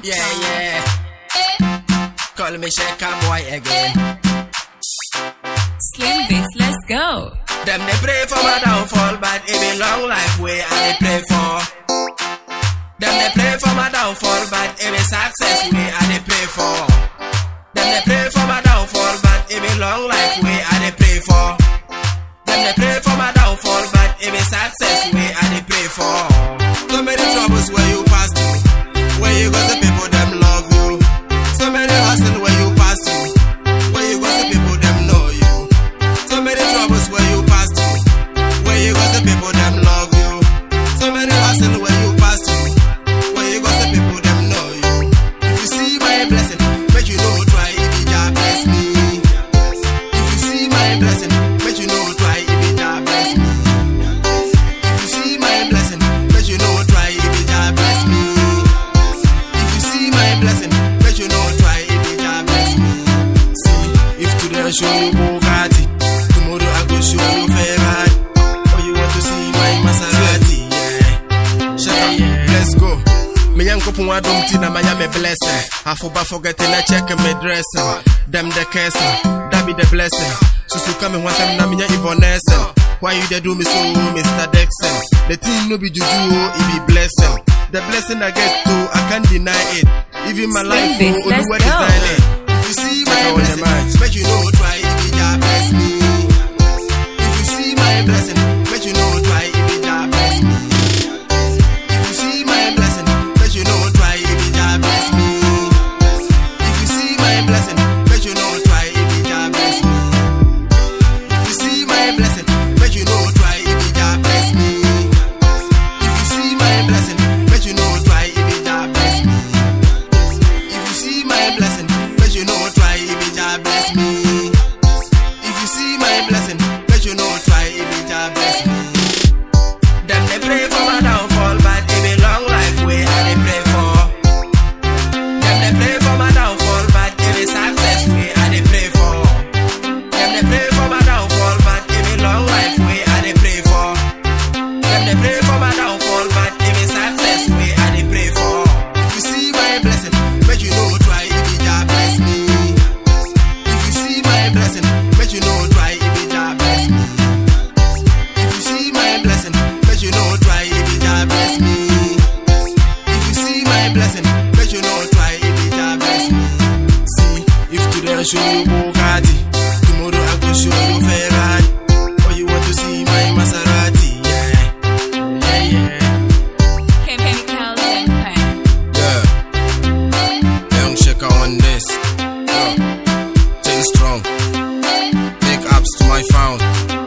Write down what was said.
Yeah. Call me Shaker Boy again. Slim this, let's go. Them they pray for my downfall, but it be long life way and they pray for. Them they pray for my downfall, but it be success way and they pray for. Them they pray for my downfall, but it be long life way and they pray for. Them they pray for my downfall, but it be success way and they pray for. So many troubles where you pass through, where you got the people them love you. So many hustles where you pass through, where you got the people them know you. So many troubles where you pass through, where you got the people them love you. So many hustles where you pass through, where you got the people them know you. If you see my blessing, make you know try if you just bless me. If you see my blessing, make you know try if you just bless me. If you see my blessing, make you know try if you just bless me. If you see my blessing, make you know try if you just bless me. See, if today I show you Bugatti, tomorrow I go show you Ferrari. Or you want to see my Maserati? Yeah. Let's go. Me yanko puwa dumti na Miami blessing. Afoba forgetting I check me dressing. Them the casing, that be the blessing. So come and watch na minya Ivonesen. Why you they do me so, Mr. Dexon? The thing no be juju, it be blessing. The blessing I get to, I can't deny it. Even my life, let's go. Design it. If you see my blessing, make you know try if you just bless me. If you see my blessing, make you know try if you just bless me. If you see my blessing, make you know try if you just bless me. If you see my blessing, make you know try if you just bless me. If you see my blessing, make you know try if you just bless me. If you see my blessing, make you know try if you just bless me. If you see my blessing, make you know try if you just bless me. If you see my blessing, make you know try if you just bless me. Them they pray for my downfall, but it be long life way and they pray for. Them they pray for my downfall, but it be success way and they pray for. Them they pray for my downfall, but it be long life way and they pray for. Them they pray for my downfall, but it be success way and they pray for. If you see my blessing, make you know try if you just bless me. If you see my blessing, make you know try if you just bless me. If you see my blessing, make you know try if you just bless me. If you see my blessing, make you know try if you just bless me. See, if today I show you Bugatti, tomorrow I go show you Ferrari. Or you want to see my Maserati? Yeah. Chemicals Empire. Yeah. Young Shaker on this. Stay strong. Big ups to my found.